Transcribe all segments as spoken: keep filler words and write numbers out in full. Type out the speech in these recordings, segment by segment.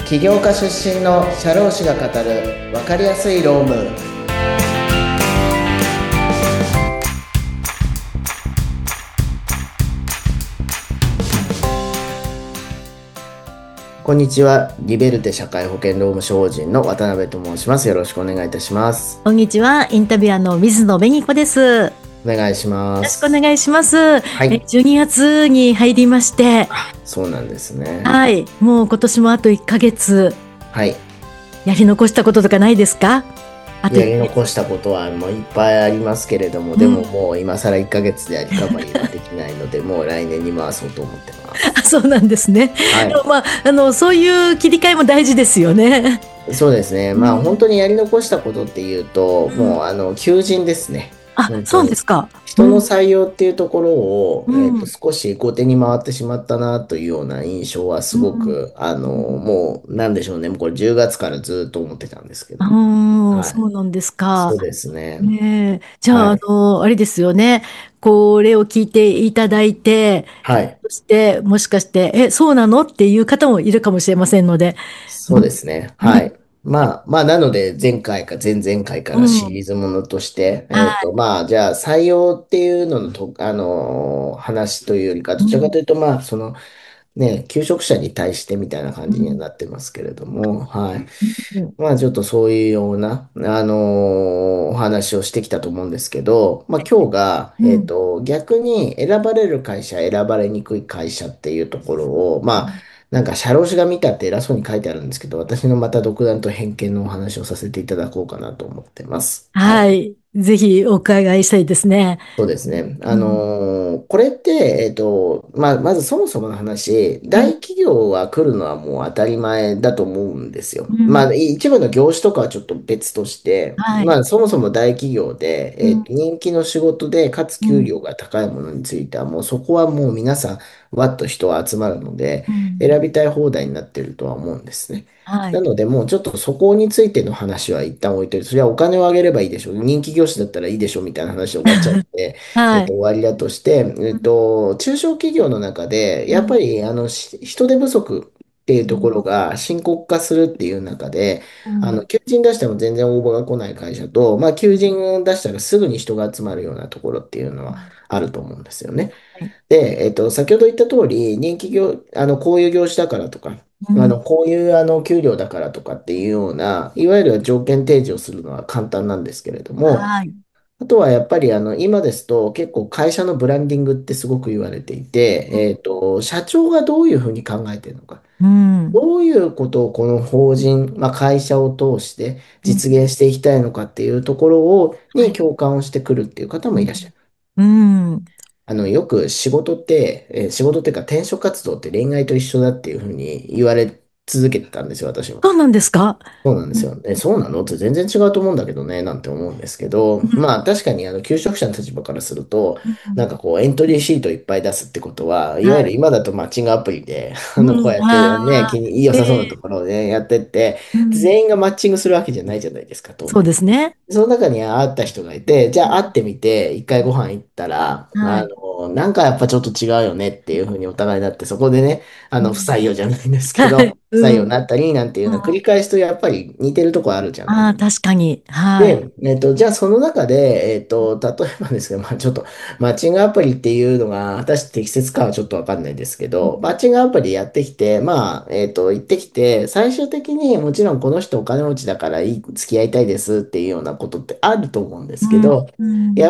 起業家出身の社労士が語る分かりやすい労務。こんにちは。リベルテ社会保険労務士法人の渡辺と申します。よろしくお願いいたします。 こんにちは。インタビュアーの水野紅子です。よお願いしまろしくおす。 願いします。え、 はい。 じゅうにがつに入りまして、 そうなんですね。 はい。もう今年もあといっかげつ、 はい。 やり残したこととかないですか？あと1 やりヶ月。 残したことはもういっぱいありますけれども、でもうん。 もう今更いっかげつではリカバリーはできないので、もう来年に回そうと思ってまあ、 す。 そうなんですね。 はい。 でもまあ、あの、そういう切り替えも大事ですよね。 そうですね。まあ本うん。 当にやり残したことっていうと、 うん。 もうあの求人ですね。 あ、そうで本当に。 すか。う人のん。 採用っていうところを、えっと、 うん。 少し後手に回ってしまったなというような印象はすうん。 ごく、あの、もうなんでしょうね。もうこれじゅうがつからずっと思ってたんですけど。 ああ、 はい。 そうなんですか。 そうですね。 ねえ。じゃあ、あはい。 の、あれですよね。これを聞いていただいて、 はい。 そして、もしかして、え、そうなのっていう方もいるかもしれませんので。 そうですね。 うん、 はい。まあ、まあ、なので、前回か前々回かうん、うん。 らシリーズものとして、えっと、 はい。 まあ、じゃあ、採用っていうののと、あのー話というよりか、どちらかうん、 というと、まあ、その、ね、求職者に対してみたいな感じにはうん、 なってますけれども、はい。 うん、 まあ、ちょっとそういうような、あのーお話をしてきたと思うんですけど、まあ、今日が、 うん、 えっと、逆に選ばれる会社、選ばれにくい会社っていうところを、まあ、なんか、社労士が見たって偉そうに書いてあるんですけど、私のまた独断と偏見のお話をさせていただこうかなと思ってます。はい。 はい。ぜひお伺いしたいですね。 そうですね。あうん、 のーこれって、えっと、まあ、まずそもそもの話、 うん、 大企業が来るのはもう当たり前だと思うんですよ。 うん、 まあ、一部の業種とかはちょっと別として、 はい。 まあ、そもそも大企業で、 うん、 えっと、人気の仕事で、かつうん、 給料が高いものについては、もうそこはもう皆さん、わっと人は集まるので、 うん、 選びたい放題になってるとは思うんですね。 はい。 なので、もうちょっとそこについての話は一旦置いといて、それはお金をあげればいいでしょう。人気業種だったらいいでしょうみたいな話で終わっちゃうので、えっと、 はい。 終わりだとして、えっうん、 と、中小企業の中で、 うん、 やっぱり、あの、し人手不足っていううん、 ところが深刻化するっていう中で、あの、 うん、 求人出しても全然応募が来ない会社と、まあ、求人出したらすぐに人が集まるようなところっていうのはあると思うんですよね。 はい。 で、えっと、先ほど言った通り、人気業、あの、こういう業種だからとか、 うん、 あの、こういうあの給料だからとかっていうような、いわゆる条件提示をするのは簡単なんですけれども、 はい。 あとはやっぱりあの今ですと結構会社のブランディングってすごく言われていて、えっと、社長がどういうふうに考えているのか、 うん、 どういうことをこの法人、まあ、会社を通してうん、 実現していきたいのかっていうところをはい。 に共感をしてくるっていう方もいらっしゃる。 うん、うん。 あの、よく仕事って、えー仕事っていうか転職活動って恋愛と一緒だっていうふうに言われ続けてたんですよ、私も。 そうなんですか？ そうなんでうん、 すよ。え、そうなのって全然違うと思うんだけどね、なんて思うんですけど、まあ確かにあの求職者の立場からすると、 うん、 なんかこうエントリーシートいっぱい出すってことは、いわはい。 ゆる今だとマッチングアプリで、あの、こううん、 やってね、 ああ、 気に良さそうなとええ、 ころでやってって、 うん、 全員がマッチングするわけじゃないじゃないですか、当そう然。 ですね。 その中に会った人がいて、じゃあ会うん、 ってみて、一回ご飯行ったら、 はい。 あの、なんかやっぱちょっと違うよねっていうふうにお互いになって、そこでね、あの、不うん、 採用じゃないんですけど、 はい。うん、 不採用になったりなんていうのを繰うん。 り返すと、やっぱり似てるところあるじゃないああ、 ですか。 確かに。はい。 で、えっと、じゃあその中で、えっと、例えばですけど、まあちょっと、マッチングアプリっていうのが、果たして適切かはちょっとわかんないですけど、マッチングアプリやってきて、まあ、えっと、行ってきて、最終的にもちろんこの人お金持ちだからいい、付き合いたいですっていうようなことってあると思うんですうん、 けど、 うん、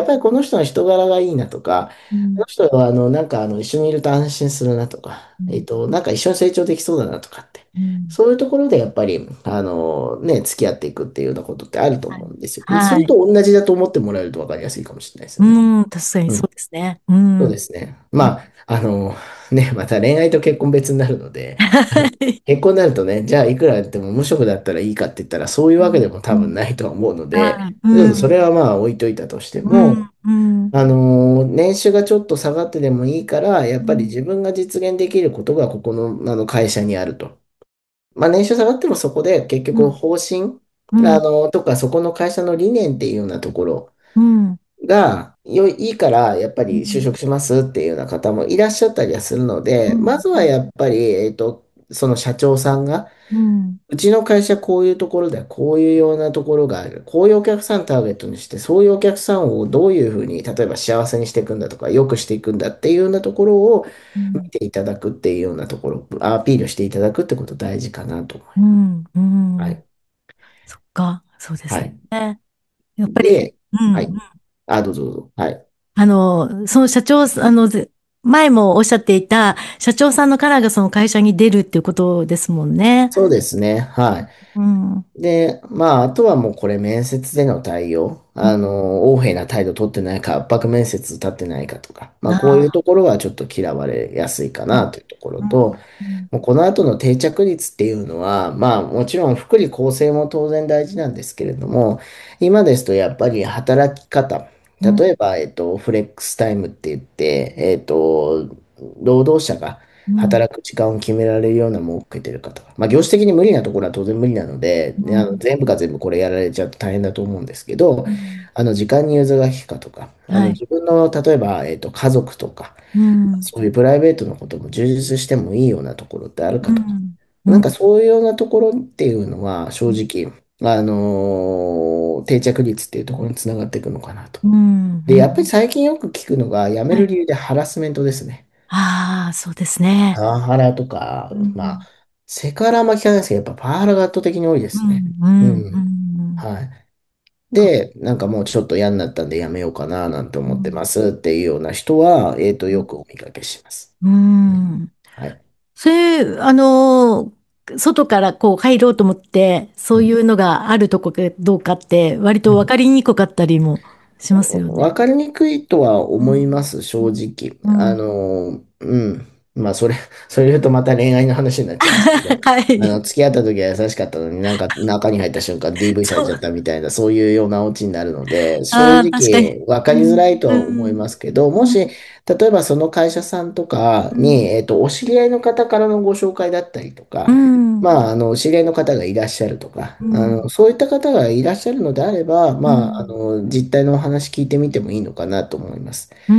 やっぱりこの人の人柄がいいなとか、 うん、 この人はあの、なんかあの、一緒にいると安心するなとか、 うん、 えっと、なんか一緒に成長できそうだなとかって。 うん、 そういうところでやっぱり、あのね、付き合っていくっていうようなことってあるとはい。 思うんですよ。そはい。 れと同じだと思ってもらえると分かりやすいかもしれないですよね。 うん、確かにそううん。 ですね。うん。 そうですね。まあ、あのね、また恋愛と結婚別になるので、あのはい。 結婚になるとね、じゃあいくらやっても無職だったらいいかって言ったらそういううん、 わけでも多うん、 分ないとは思うので、 はい。 ちょっうん、 とそれはまあ置いといたとしてうん、 も、 うん、 あの年収がちょっと下がってでもいいから、やっぱりうん、 自分が実現できることがここの、あの会社にあると。まあ、年収下がってもそこで結局うん、 方針、 うん、 あの、とかそこの会社の理念っていうようなところうん、 がよいいから、やっぱうん、 り就職しますっていうような方もいらっしゃったりはするので、まうん、 ずはやっぱり、えっと、 その社長さんが、 うん。 うちの会社こういうところではこういうようなところがある。こういうお客さんターゲットにして、そういうお客さんをどういうふうに、例えば幸せにしていくんだとか、良くしていくんだっていうようなところを見うん。 ていただくっていうようなところ、アピールしていただくってこと大事かなと思います。 うん。うん。 はい。 そっか。そうですよはい。 ね。やっぱり、 で、 うん。 はい。 うん。 あ、どうぞどうぞ。はい。 あの、その社長、あの、ぜ前もおっしゃっていた社長さんのカラーがその会社に出るっていうことですもんね。 そうですね。はい。 うん。 で、まあ、あとはもうこれ面接での対応。 うん。 あの、横柄な態度取ってないか、圧迫面接立ってないかとか。まあ、こういうあところはちょっと嫌われやすいかあ。 なというところうん。 と、 うん。 もうこの後の定着率っていうのは、まあ、もちろん福利厚生も当然大事なんですけれども、今ですとやっぱり働き方。 うん。 例えば、えっと、フレックスタイムって言って、えっと、労働者がうん。 働く時間を決められるような設けてる方。まあ、業種的に無理なところは当然無理なので、ね、あのうん。 全部が全部これやられちゃうと大変だと思うんですけど、 うん。 あの時間に融通が利くかとか、あのはい。 自分の例えば、えっと、家族とか、 うん。 そういうプライベートのことも充実してもいいようなところってあるかとか。 うん。うなんかん。 そういうようなところっていうのは正直、あのー定着率っていうところにつながっていくのかなと。 うん。 で、 うん。 やっぱり最近よく聞くのが、辞めはい。 る理由でハラスメントですね。 ああ、そうですね。 パワハラとか、 うん。 まあ、セクハラは聞かないですけど、やっぱパワハラが圧倒的に多いですね。 うん。うん。ううん。 ん。 はい。 かで、なんかもうちょっと嫌になったんでやめようかななんて思ってうん。 ますっていうような人は、えっと、よくお見かけします。 ううん。 ん。 はい。 それ、あの、外からこう入ろうと思って、そういうのがあるとこかどうかって、割と分うん。 かりにくかったりもしますよね。 わかりにくいとは思いうん。 ます、正直。あうん。 の、うん。まあ、それ、それ言うとまた恋愛の話になっちゃうんですけど、 はい。 あの、付き合った時は優しかったのになんか中に入った瞬間 ディーブイ されちゃっそう。 たみたいな、そういうようなオチになるので、正ああ、確かに。 直わかりづらうん。 いとは思いうん。 ますけど、もし、 うん。 例えばその会社さんとかに、 うん。 えっと、お知り合いの方からのご紹介だったりとうか、 ん。 まあ、あの、お知り合いの方がいらっしゃるとか、 うん。 あの、そういった方がいらっしゃるのであれば、まあ、あうん。 の、実態のお話聞いてみてもいいのかなと思います。 うん。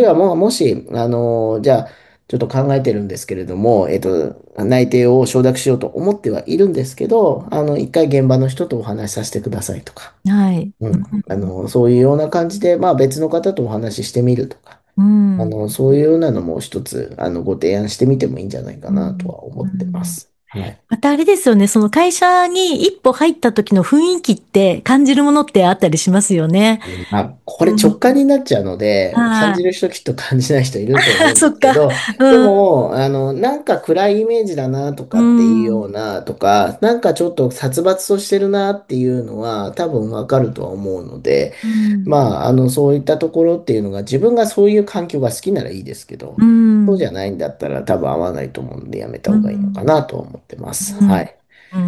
あるいはもう、もし、あの、じゃあ、ちょっと考えてるんですけれども、えっと、内定を承諾しようと思ってはいるんですけど、あの、一回現場の人とお話しさせてくださいとか、 はい。 うん、あうん。 の、そういうような感じで、まあ別の方とお話ししてみるとか、 うん。 あの、そういうようなのも一つ、あの、ご提案してみてもいいんじゃないかなとうん。 は思ってまうん。 す。はい。 またあれですよね、その会社に一歩入った時の雰囲気って感じるものってあったりしますよね。 うん。まあ、これうん。 直感になっちゃうので、感はい。 じる人きっと感じない人いると思うんでそっか。 すけど、でうん。 も、あの、なんか暗いイメージだなとうかっていうよん。 うなとか、なんかちょっと殺伐としてるなっていうのは多分わかるとは思うので、 うん。 まあ、あの、そういったところっていうのが自分がそういう環境が好きならいいですけど、 うん。 そうじゃないんだったら多分合わないと思うんでやめたう方がいいのかん。 なと思ってます。 うん。 はい。 うん。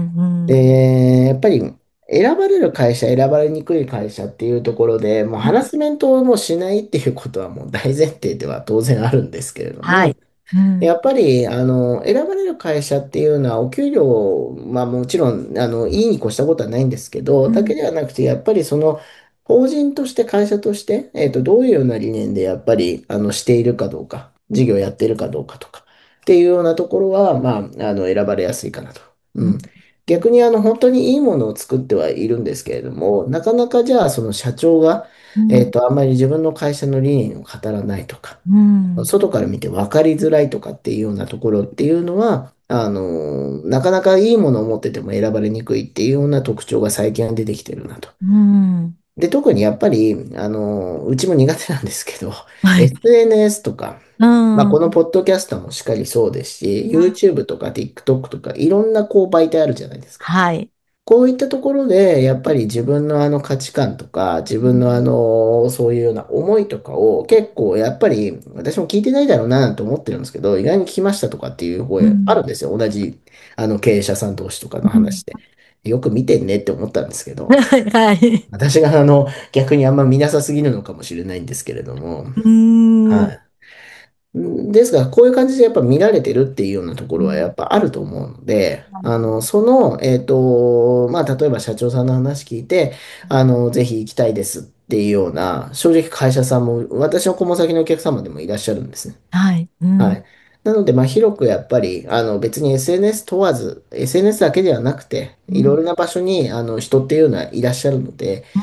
で、やっぱり選ばれる会社、選ばれにくい会社っていうところで、もうハラスメントをもうしないっていうことはもう大前提では当然あるんですけれども、 はい。うん。 やっぱり、あの、選ばれる会社っていうのは、お給料、まあもちろん、あの、いいに越したことはないんですけど、だけうん。 ではなくて、やっぱりその、法人として会社として、えっと、どういうような理念でやっぱり、あの、しているかどうか、事業やっているかどうかとか、っていうようなところは、まあ、あの、選ばれやすいかなと。 うん。 うん。逆に、あの、本当にいいものを作ってはいるんですけれども、なかなかじゃあ、その社長が、 うん。 えっと、あんまり自分の会社の理念を語らないとか、 うん。 外から見て分かりづらいとかっていうようなところっていうのは、あの、なかなかいいものを持ってても選ばれにくいっていうような特徴が最近は出てきてるなと。 うん。 で、特にやっぱり、あの、うちも苦手なんですけど、 はい。 エスエヌエス とか、 うまあ、 ん。うん。 このポッドキャストもしっかりそうですし、YouTube とか TikTok とかいろんなこう媒体あるじゃないですか。 はい。 こういったところで、やっぱり自分のあの価値観とか、自分のあの、そういうような思いとかを結構やっぱり私も聞いてないだろうななんて思ってるんですけど、意外に聞きましたとかっていううん。 声あるんですよ。同じあの経営者さん同士とかのうん。 話で。よく見てんねって思ったんですけど、 はい。 私があの逆にあんま見なさすぎるのかもしれないんですけれども、 うーん。 はい。ですが、こういう感じでやっぱ見られてるっていうようなところはやうん。 っぱあると思うので、 はい。 あの、その、えっと、まあ、例えば社長さんの話聞いて、あの、ぜひ行きたいですっていうような、正直会社さんも、私の顧問先のお客様でもいらっしゃるんですね。 はい。うん。 はい。 なので、まあ、広くやっぱり、あの、別に エスエヌエス 問わず、エスエヌエス だけではなくて、 うん、 いろいろな場所に、あの、人っていうのはいらっしゃるので、 うん、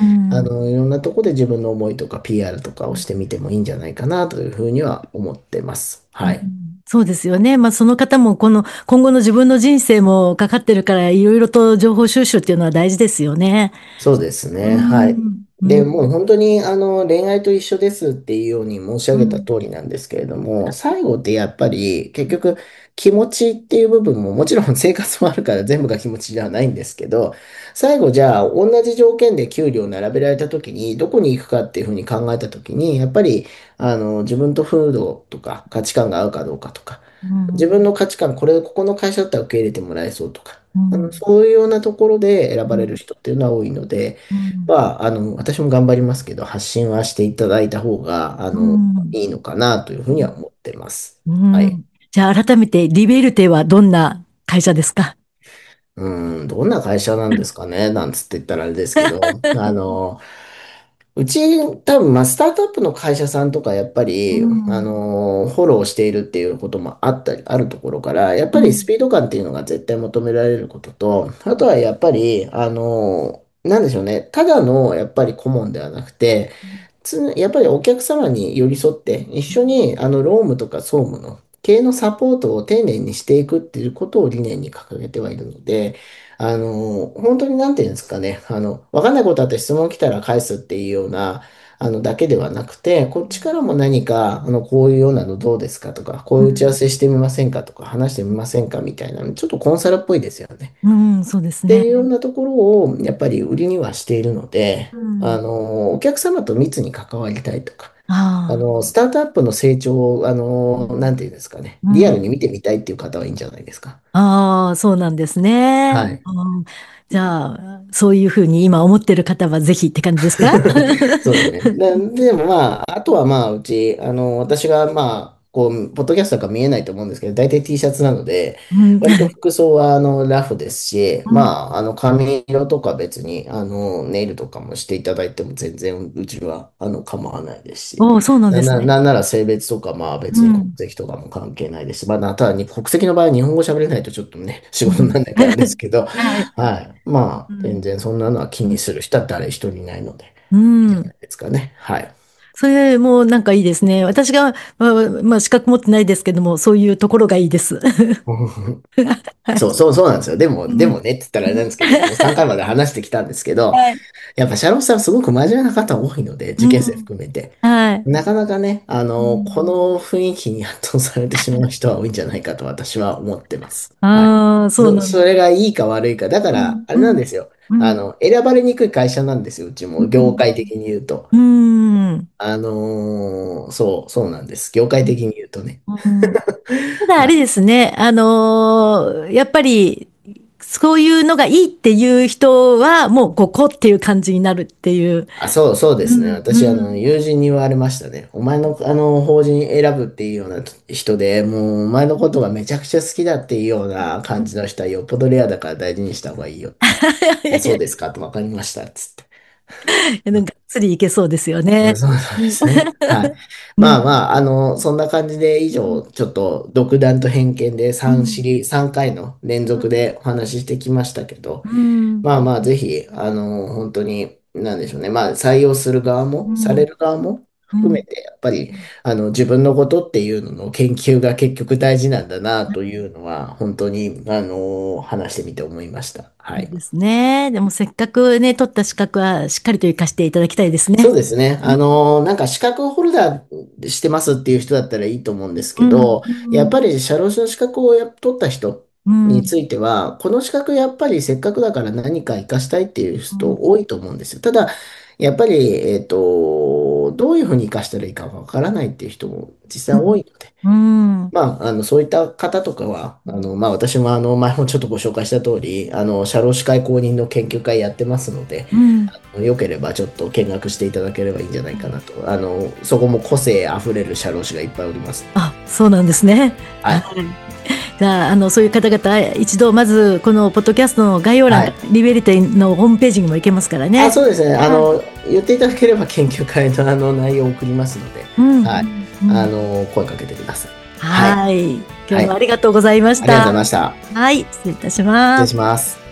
あの、いろんなところで自分の思いとか ピーアール とかをしてみてもいいんじゃないかなというふうには思ってます。 うん、 はい。 そうですよね。まあ、その方もこの今後の自分の人生もかかってるから、いろいろと情報収集っていうのは大事ですよね。 そうですうね。はい。 ん、うで、もうん、 本当にあの恋愛と一緒ですっていうように申し上げたうん、 通りなんですけれども、最後ってやっぱり結局気持ちっていう部分ももちろん生活もあるから全部が気持ちではないんですけど、最後じゃあ同じ条件で給料を並べられた時にどこに行くかっていうふうに考えた時に、やっぱりあの自分と風土とか価値観が合うかどうかとか、 うん、 自分の価値観、これ、ここの会社だったら受け入れてもらえそうとか、あの、 うん、 そういうようなところで選うん、 ばれる人っていうのは多いので、 うん、 まあ、あの、私も頑張りますけど、発信はしていただいた方が、あうの、 ん、 いいのかなというふうには思ってます。 うはい。 ん。じゃあ改めて、リベルテはどんな会社ですか？ うん、どんな会社なんですかね、なんつって言ったらあれですけど、あの、うち、多分、まあ、スタートアップの会社さんとか、やっぱうり、あん、 の、フォローしているっていうこともあったり、あるところから、やっぱりスうん、 ピード感っていうのが絶対求められることと、あとはやっぱり、あの、なんでしょうね、ただの、やっぱり顧問ではなくて、つやっぱりお客様に寄り添って、一緒に、あの、労務とか総務の経営のサポートを丁寧にしていくっていうことを理念に掲げてはいるので、あの、本当になんていうんですかね、あの、わかんないことあって質問来たら返すっていうような、あの、だけではなくて、こっちからも何か、あの、こういうようなのどうですかとか、こういう打ち合わせしてみませんかとか、話してみませんかみたいなの、ちょっとコンサルっぽいですよね。 うん、そうですね。 っていうようなところを、やっぱり売りにはしているので、 うん、 あの、お客様と密に関わりたいとか、ああの、スタートアップの成長を、ああ、 の、なんていうんですかね、 うん、 リアルに見てみたいっていう方はいいんじゃないですか。 ああ、そうなんですね。 はい。 うん、じゃあ、そういうふうに今思ってる方はぜひって感じですか？ そうですね。で、でもまあ、あとはまあ、うち、あの、私がまあ、こう、ポッドキャストとか見えないと思うんですけど、大体 T シャツなので、 うん、 割と服装はあのラフですし、 うん、 まあ、あの髪色とか別に、あの、ネイルとかもしていただいても全然うちはあの構わないですし、 おお、そうなんな、な、 ですね。 なんなら性別とかまあ別に国うん、 籍とかも関係ないですし、まあ、ただに国籍の場合日本語喋れないとちょっとね、仕事になうん。 らないからですけど、 はい。 はい。まあ、全うん。 然そんなのは気にする人は誰一人いないので。 うん。 いいんじゃないですかね。はい。 それもなんかいいですね。私が、まあ、まあ資格持ってないですけども、そういうところがいいです。はい。 そうそうそうなんですよ。でも、でうん。 もねって言ったらあれなんですけど、もうさんかいまで話してきたんですけど、 はい。 やっぱシャロンさんすごく真面目な方多いので、受験生うん。 含めて。 はい。 なかなかね、あうの、こん。 の雰囲気に圧倒されてしまう人は多いんじゃないかと私は思ってます。はい。 ああ、そうそ、 なんです。 それがいいか悪いか。だから、 うん。 あれうん。 なんですよ。 うん。 あの、選ばれにくい会社なんですよ。うちも、業うん。 界的に言うと。 うん。 あのーそう、そうなんです。業界的に言うとね。 うん。ただあれはい。 ですね、あのーやっぱり、そういうのがいいっていう人は、もうここっていう感じになるっていう。 あ、そう、そうですね。 うん。う私、あの、 ん。 友人に言われましたね。お前の、あの、法人選ぶっていうような人で、もう、お前のことがめちゃくちゃ好きだっていうような感じの人はよっぽどレアだから大事にした方がいいよって。あ、そうですかと分かりました、つって。 なんか、釣りいけそうですようん、 ね。 そうそううん。 ですね。はい。 うん。 まあまあ、あの、そんな感じで以上、ちょっと独断と偏見でさんシうん。 リ、さんかいの連続でお話ししてきましたけど、 うん。 まあまあ、ぜひ、あの、本当に、なんでしょうね。まあ、採用する側も、されうん。 る側もうん。 含めて、やっぱり、あの、自分のことっていうのの研究が結局大事なんだな、というのは、本当に、あの、話してみて思いました。はい。 そうですね。でもせっかくね、取った資格はしっかりと活かしていただきたいですね。 そうですね。あの、なんか資格ホルダーしてますっていう人だったらいいと思うんですうん。 けど、やっうん。 ぱり社労士の資格をや取った人うん。 については、この資格やっぱりせっかくだから何か活かしたいっていううん。 人多いと思うんですよ。ただ、やっぱり、えっと、どういうふうに活かしたらいいかわからないっていう人も実際多いので、 うん。 まあ、あの、そういった方とかは、あの、まあ、私もあの、前もちょっとご紹介した通り、あの、社労士会公認の研究会やってますので、 うん。 あのよければちょっと見学していただければいいんじゃないかなと。あの、そこも個性あふれる社労士がいっぱいおります。 あ、そうなんですね。はい。 はい。 じゃあ、あの、そういう方々、一度、まず、このポッドキャストの概要欄から、 はい。 リベリティのホームページにも行けますからあ、 ね。 そうですね。あはい。 の、言っていただければ研究会のあの内容を送りますので、 うん。うはい。 ん。うん。 あの、声かけてください。 はい。 はい。今はい。 日もありがとうございましありがとうございた。 ました。 はい。失礼いたし失礼ます。 します。